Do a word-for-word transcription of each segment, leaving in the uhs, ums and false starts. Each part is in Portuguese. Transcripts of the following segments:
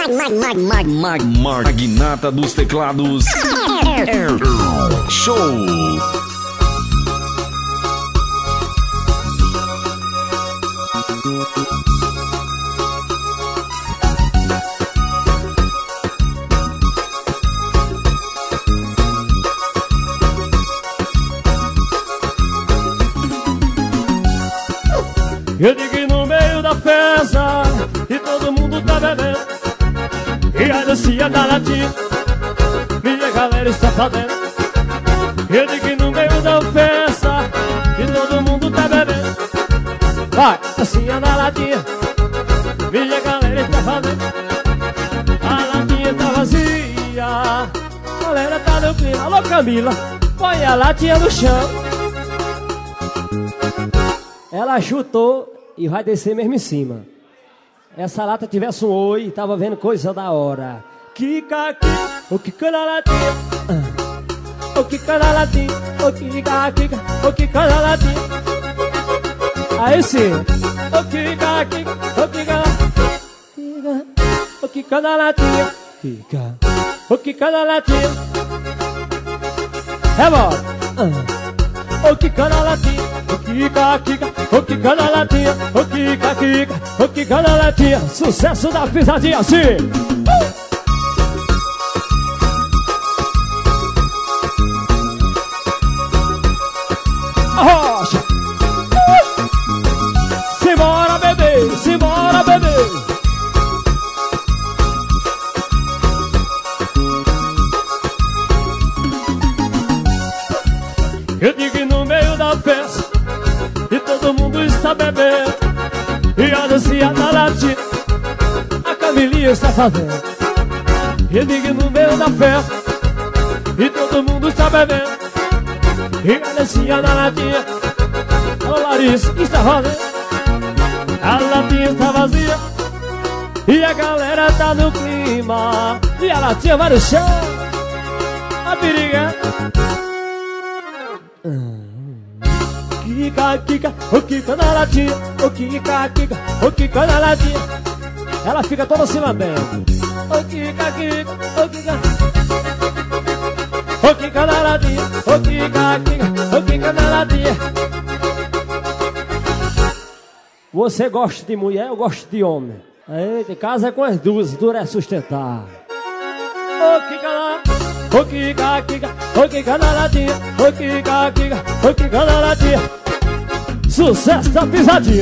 Magnata dos teclados. Show. Eu digo no meio da festa e todo mundo tá bebendo, e a dancinha da latinha minha galera está fazendo. Eu digo no meio da festa e todo mundo tá bebendo, vai, dancinha da latinha minha galera está fazendo. A latinha tá vazia, a galera tá no clima. Alô Camila, põe a latinha no chão. Ela chutou e vai descer mesmo em cima. Essa lata tivesse um oi, tava vendo coisa da hora. Kika, kika, o kika na latinha, o kika na latinha, o kika, kika, o kika na latinha. Aí sim, o kika, kika, o kika, kika, o kika na latinha, kika, o kika na latinha. Rebola, o kika na latinha. Kika, kika, o kika na latinha, o kika, kika, o kika na latinha. Sucesso da pisadinha, assim. Uh! Arrocha. Uh! Simbora, bebê, simbora, bebê. Eu digo no meio da festa e todo mundo está bebendo, e a dancinha da latinha a Camilinha está fazendo. Eu digo no meio da festa e todo mundo está bebendo, e a dancinha da latinha a Larissa está fazendo. A latinha está vazia e a galera tá no clima, e a latinha vai no chão, a periga. Kika, kika, o kika na latinha, o kika, kika, o kika na latinha. Ela fica toda se lambendo. O kika, kika, o kika, o kika na latinha, o kika, kika, o kika na latinha. Você gosta de mulher, eu gosto de homem. Eita, casa é com as duas, dura é sustentar. O kika na, o kika, kika, o kika na latinha, o kika, kika, o kika na latinha. Sucesso da pisadinha.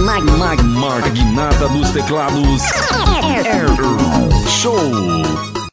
Magnata dos teclados. Show.